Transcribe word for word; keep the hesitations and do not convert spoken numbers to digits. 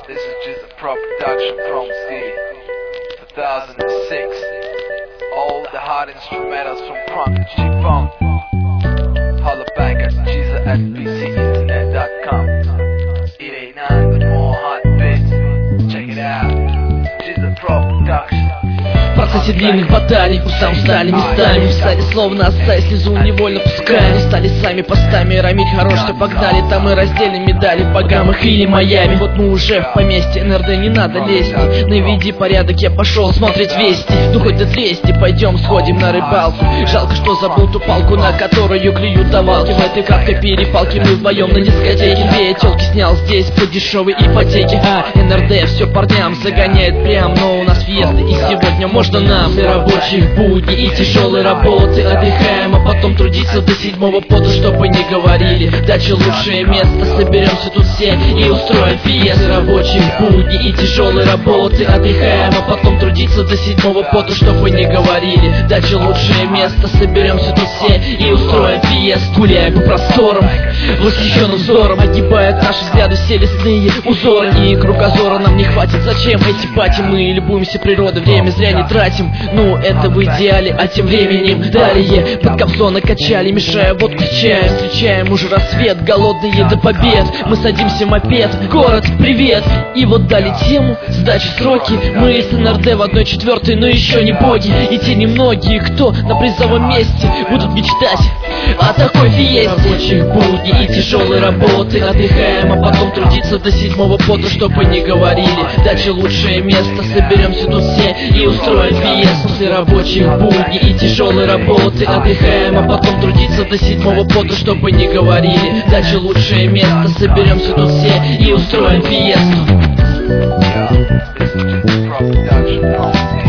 This is just a pro production from City two thousand six. All the hard instrumentals from Prunk to G-Funk. Holla back at Jesus at b c internet dot com. It ain't none but more hot bits. Check it out. Just a pro production. В процессе длинных баталий уста устали местами. Встали словно оставив слезу, невольно пускаем. Стали сами постами, рамить хорош, что погнали. Там мы разделим медали в Багамах или Майами. Вот мы уже в поместье, эн эр дэ не надо лезть. Наведи порядок, я пошел смотреть вести. Ну хоть до двести, пойдем сходим на рыбалку. Жалко, что забыл ту палку, на которую клюют давалки. В этой краткой перепалке мы вдвоем на дискотеке. Две телки снял здесь по дешевой ипотеке. А эн эр дэ все парням загоняет прям. Но у нас фиесты и сегодня можно нам для рабочих будней и тяжелой работы. Отдыхаем, а потом трудиться до седьмого пота, чтобы не говорили. Дача лучшее место, соберемся тут все и устроим фиест. Рабочих будней и тяжелой работы. Отдыхаем, а потом трудиться до седьмого пота, чтобы не говорили. Дача лучшее место, соберемся тут все и устроим фиест. Гуляем по просторам, восхищенным взором, огибает наши взгляды все лесные узоры. И кругозора нам не хватит, зачем эти пати? Мы любуемся природой, время зря не тратим. Ну это в идеале, а тем временем далее под капсоны качали, мешая водку с чаем. Встречаем уже рассвет, голодные до побед. Мы садимся в мопед, город, привет. И вот дали тему, сдачи сроки. Мы с эн эр дэ в одной четвертой, но еще не боги. И те немногие, кто на призовом месте будут мечтать о такой фиесте. Рабочих будней и тяжелой работы. Отдыхаем, а потом трудиться до седьмого пота, чтобы не говорили. Дача лучшее место, соберемся тут все и устроим фиест. После рабочих будней и тяжелой работы. Отдыхаем, а потом трудиться до седьмого пота, чтобы не говорили. Дача лучшее место, соберемся тут все и устроим фиесту. This is just a pro production from